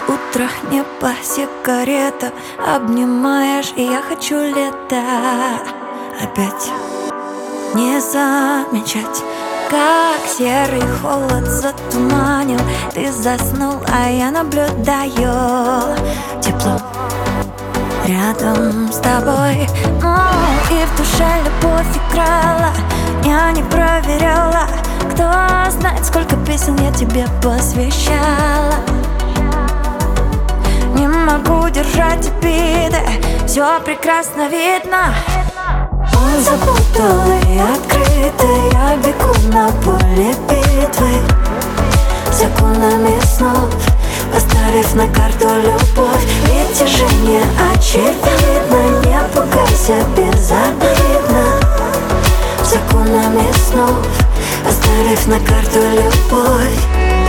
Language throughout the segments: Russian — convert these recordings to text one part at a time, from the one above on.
Утро, небо, сигарета, обнимаешь, и я хочу лето. Опять не замечать, как серый холод затуманил. Ты заснул, а я наблюдаю тепло рядом с тобой. И в душе любовь играла, я не проверяла. Кто знает, сколько песен я тебе посвящала. Не могу держать обиды, все прекрасно видно. Он запутанный, открытый, я бегу на поле битвы законами снов, поставив на карту любовь. Притяжение очевидно, не пугайся, безобидно. Законами снов, поставив на карту любовь.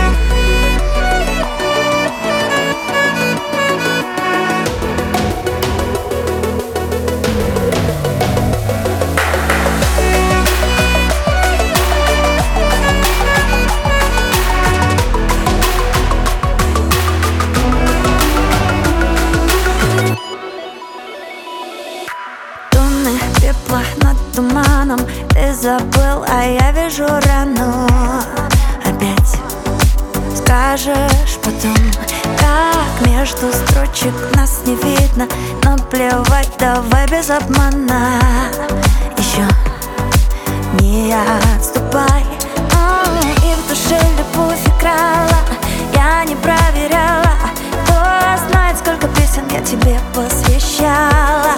Пепла над туманом, ты забыл, а я вижу рану. Опять скажешь потом, как между строчек нас не видно. Но плевать, давай без обмана. Еще не отступай. И в душе любовь играла, я не проверяла. Кто знает, сколько песен я тебе посвящала.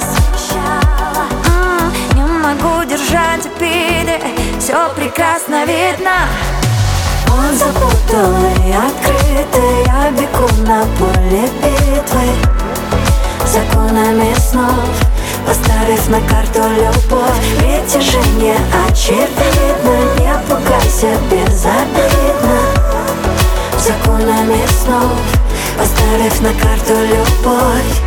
Не могу держать обиды, все прекрасно видно. Он запутанный, открытый, я бегу на поле битвы законами снов, поставив на карту любовь. Притяжение очевидно, не пугайся, безобидно. Законами снов, поставив на карту любовь.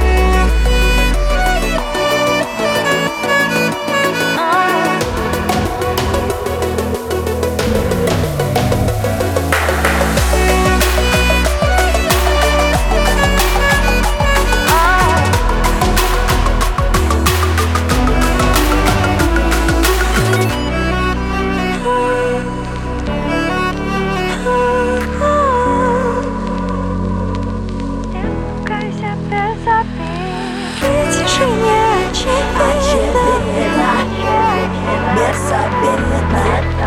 Притяжение очевидно, безобидно.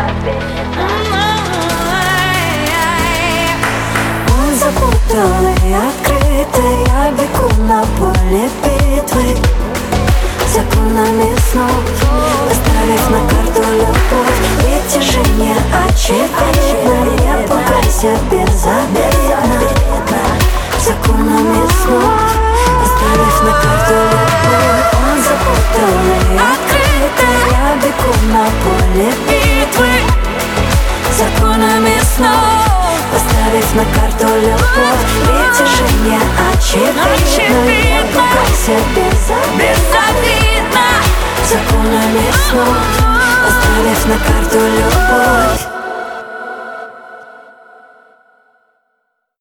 Он запутанный, открытый, я бегу на поле битвы законами снов, поставив на карту любовь. Притяжение очевидно, не пугайся, безобидно. Законами снов, поставив на карту любовь. Он запутанный, открытый, я бегу на поле битвы законами снов, поставив на карту любовь. Притяжение очевидно, не пугайся,